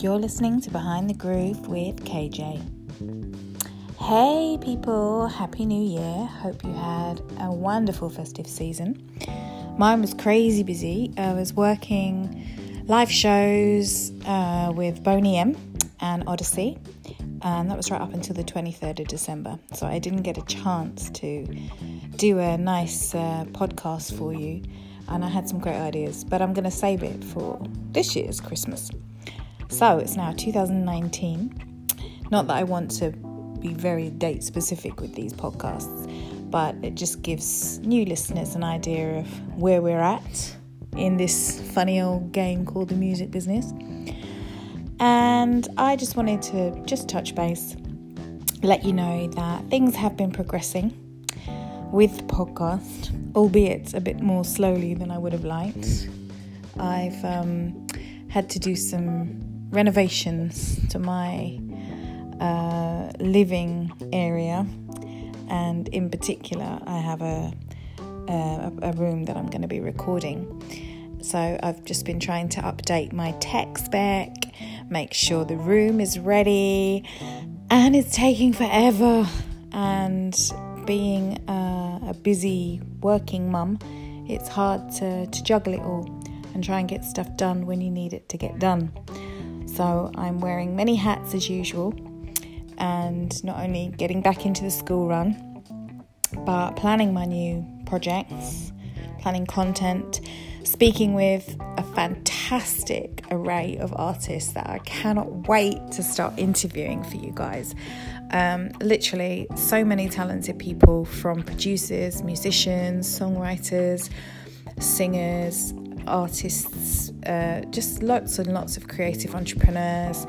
You're listening to Behind the Groove with KJ. Hey people, Happy New Year. Hope you had a wonderful festive season. Mine was crazy busy. I was working live shows with Boney M and Odyssey, and that was right up until the 23rd of December. So I didn't get a chance to do a nice podcast for you, and I had some great ideas, but I'm going to save it for this year's Christmas. So it's now 2019. Not that I want to be very date specific with these podcasts, but it just gives new listeners an idea of where we're at in this funny old game called the music business. And I just wanted to just touch base, let you know that things have been progressing with the podcast, albeit a bit more slowly than I would have liked. I've had to do some renovations to my living area, and in particular I have a room that I'm going to be recording. So I've just been trying to update my tech spec, make sure the room is ready, and it's taking forever. And being a busy working mum, it's hard to juggle it all and try and get stuff done when you need it to get done. So I'm wearing many hats as usual, and not only getting back into the school run, but planning my new projects, planning content, speaking with a fantastic array of artists that I cannot wait to start interviewing for you guys. Literally so many talented people, from producers, musicians, songwriters, singers, artists, just lots and lots of creative entrepreneurs,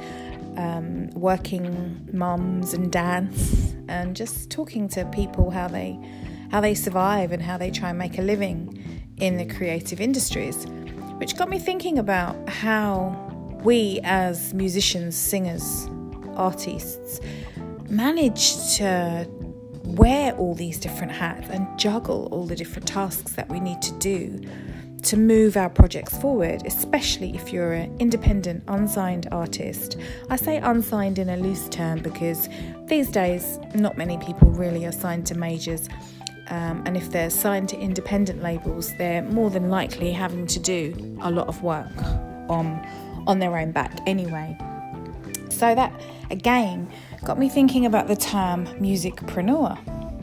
working mums and dads, and just talking to people how they survive and how they try and make a living in the creative industries, which got me thinking about how we as musicians, singers, artists manage to wear all these different hats and juggle all the different tasks that we need to do to move our projects forward, especially if you're an independent, unsigned artist. I say unsigned in a loose term because these days not many people really are signed to majors, and if they're signed to independent labels, they're more than likely having to do a lot of work on their own back anyway. So that again got me thinking about the term musicpreneur.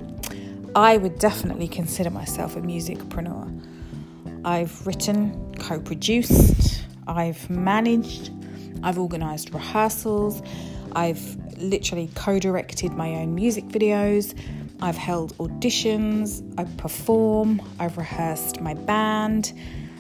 I would definitely consider myself a musicpreneur. I've written, co-produced, I've managed, I've organised rehearsals, I've literally co-directed my own music videos, I've held auditions, I perform, I've rehearsed my band.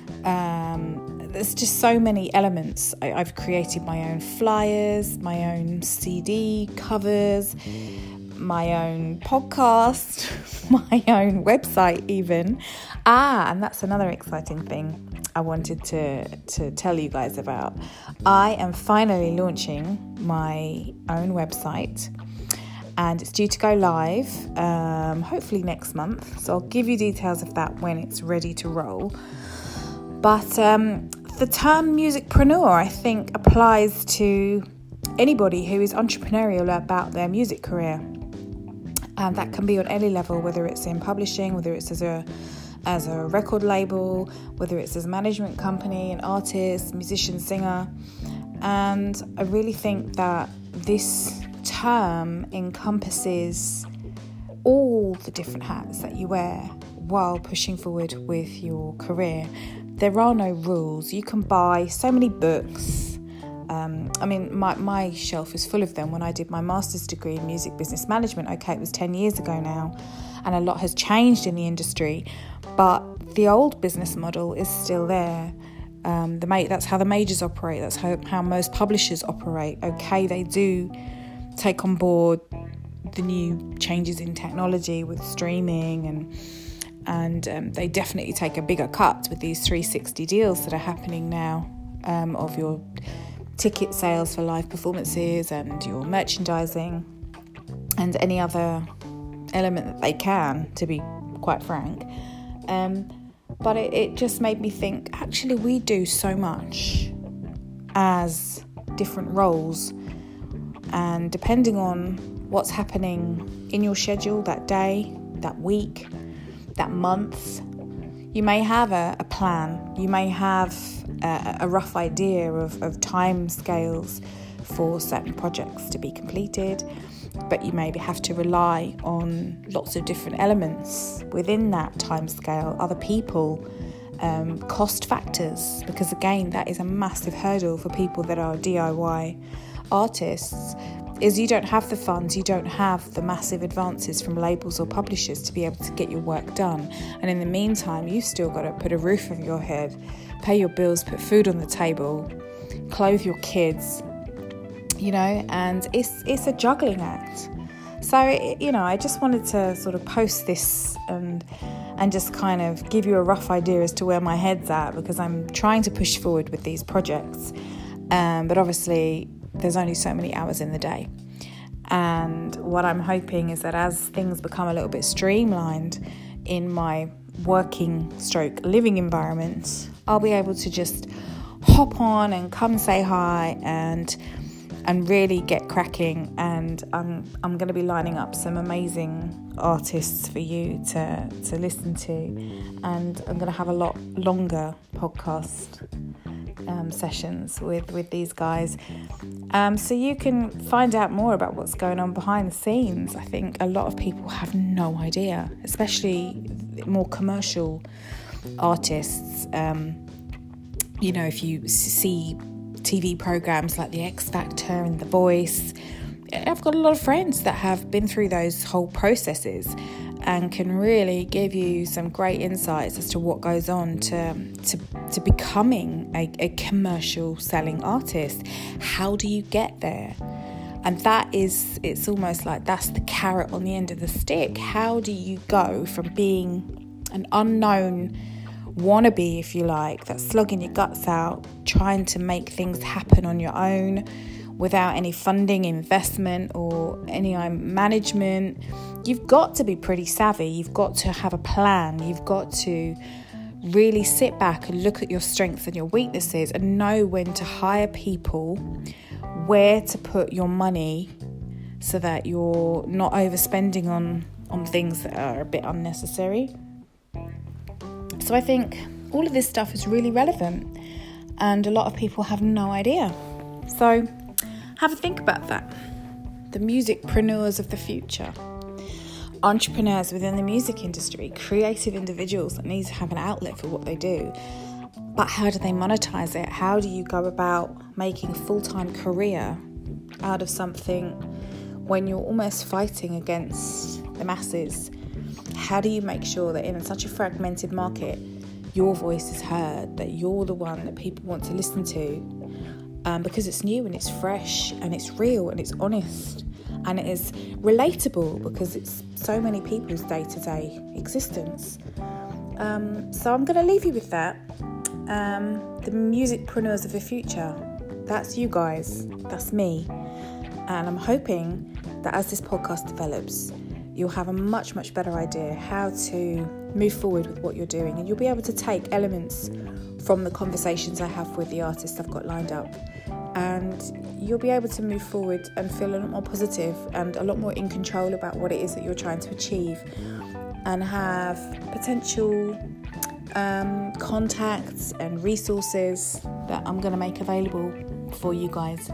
There's just so many elements. I've created my own flyers, my own CD covers, my own podcast, my own website even. And that's another exciting thing I wanted to tell you guys about. I am finally launching my own website, and it's due to go live hopefully next month. So I'll give you details of that when it's ready to roll. But the term musicpreneur, I think, applies to anybody who is entrepreneurial about their music career. And that can be on any level, whether it's in publishing, whether it's as a record label, whether it's as a management company, an artist, musician, singer. And I really think that this term encompasses all the different hats that you wear while pushing forward with your career. There are no rules. You can buy so many books. My shelf is full of them. When I did my master's degree in music business management, okay, it was 10 years ago now, and a lot has changed in the industry, but the old business model is still there. That's how the majors operate. That's how most publishers operate. Okay, they do take on board the new changes in technology with streaming, and they definitely take a bigger cut with these 360 deals that are happening now, of your ticket sales for live performances and your merchandising and any other element that they can, to be quite frank. But it just made me think, actually, we do so much as different roles, and depending on what's happening in your schedule that day, that week, that month, you may have a plan. You may have a rough idea of time scales for certain projects to be completed, but you maybe have to rely on lots of different elements within that time scale, other people, cost factors, because again, that is a massive hurdle for people that are DIY artists, is you don't have the funds, you don't have the massive advances from labels or publishers to be able to get your work done. And in the meantime, you've still got to put a roof over your head, pay your bills, put food on the table, clothe your kids, and it's a juggling act. So, I just wanted to sort of post this and just kind of give you a rough idea as to where my head's at, because I'm trying to push forward with these projects. But obviously, there's only so many hours in the day. And what I'm hoping is that as things become a little bit streamlined in my living environment, I'll be able to just hop on and come say hi and really get cracking. And I'm going to be lining up some amazing artists for you to listen to, and I'm going to have a lot longer podcast sessions with these guys, so you can find out more about what's going on behind the scenes. I think a lot of people have no idea, especially more commercial artists. If you see TV programs like The X Factor and The Voice, I've got a lot of friends that have been through those whole processes and can really give you some great insights as to what goes on to becoming a commercial selling artist. How do you get there? And it's almost like that's the carrot on the end of the stick. How do you go from being an unknown wannabe, if you like, that's slugging your guts out, trying to make things happen on your own without any funding, investment, or any management? You've got to be pretty savvy. You've got to have a plan. You've got to really sit back and look at your strengths and your weaknesses and know when to hire people, where to put your money so that you're not overspending on things that are a bit unnecessary. So I think all of this stuff is really relevant, and a lot of people have no idea. So have a think about that. The musicpreneurs of the future. Entrepreneurs within the music industry, creative individuals that need to have an outlet for what they do. But how do they monetize it? How do you go about making a full-time career out of something when you're almost fighting against the masses? How do you make sure that in such a fragmented market, your voice is heard, that you're the one that people want to listen to? Because it's new and it's fresh and it's real and it's honest and it is relatable, because it's so many people's day-to-day existence. So I'm going to leave you with that. The musicpreneurs of the future. That's you guys. That's me. And I'm hoping that as this podcast develops, you'll have a much, much better idea how to move forward with what you're doing. And you'll be able to take elements from the conversations I have with the artists I've got lined up. And you'll be able to move forward and feel a lot more positive and a lot more in control about what it is that you're trying to achieve, and have potential contacts and resources that I'm going to make available for you guys.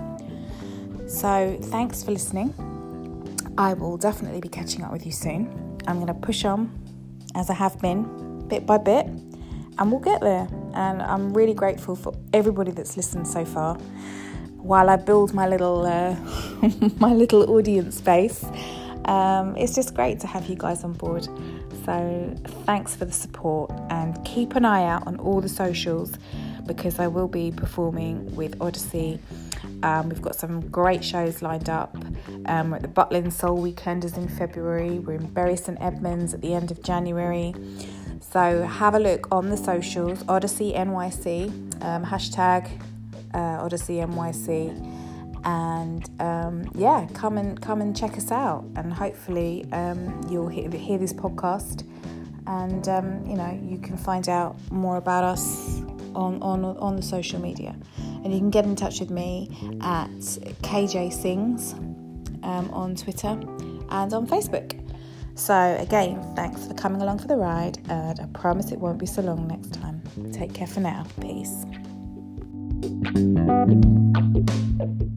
So thanks for listening. I will definitely be catching up with you soon. I'm going to push on as I have been, bit by bit, and we'll get there. And I'm really grateful for everybody that's listened so far while I build my little my little audience base. It's just great to have you guys on board. So thanks for the support, and keep an eye out on all the socials, because I will be performing with Odyssey. We've got some great shows lined up. We're at the Butlin Soul Weekenders in February. We're in Bury St Edmunds at the end of January. So have a look on the socials, Odyssey NYC, hashtag Odyssey NYC, and come and check us out. And hopefully you'll hear this podcast, and you can find out more about us on the social media. And you can get in touch with me at KJ Sings on Twitter and on Facebook. So again, thanks for coming along for the ride, and I promise it won't be so long next time. Take care for now. Peace.